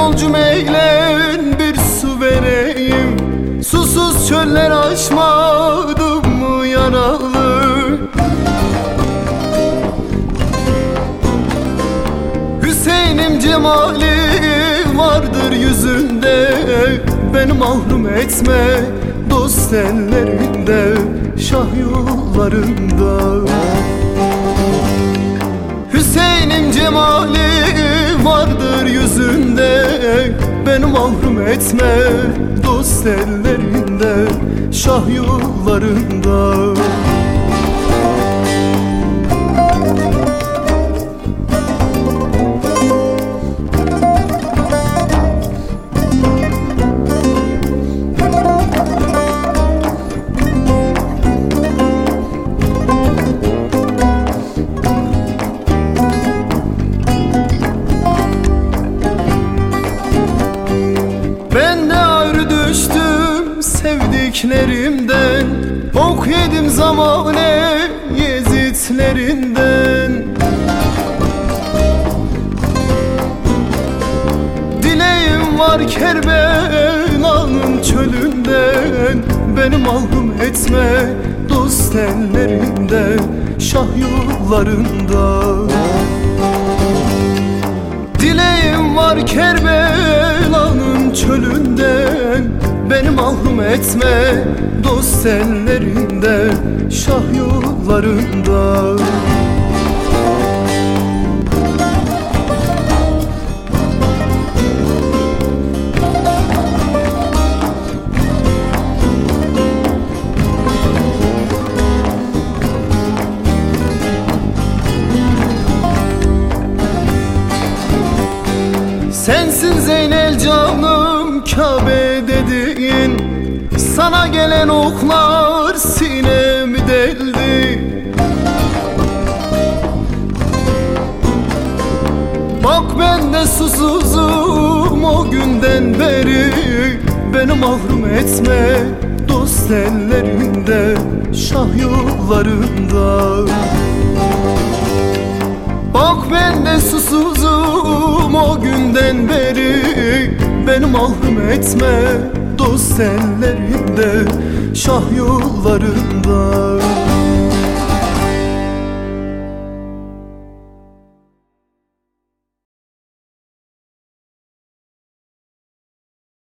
yolcum eylen, bir su vereyim. Susuz çöller aşmadım mı yaralı? Hüseyin'im cemali vardır yüzünde, beni mahrum etme dost ellerinde, şah yollarında. Hüseyin'im cemali vardır yüzünde, beni mahrum etme dost ellerinde, şah yollarında. Ben de ayrı düştüm sevdiklerimden, ok yedim zamane yezitlerinden. Dileğim var Kerbela'nın çölünden, beni mahrum etme dost ellerinde, şah yollarında. Dileğim var Kerbela'nın çölünden, beni mahrum etme dost ellerinde, şah yollarında. Sensin Zeynel canım Kabe dediğin, sana gelen oklar sinemi deldi. Bak ben de susuzum o günden beri, beni mahrum etme dost ellerinde, şah yollarında. Bak ben de susuzum o günden beri, beni mahrum etme dost ellerinde, şah yollarında.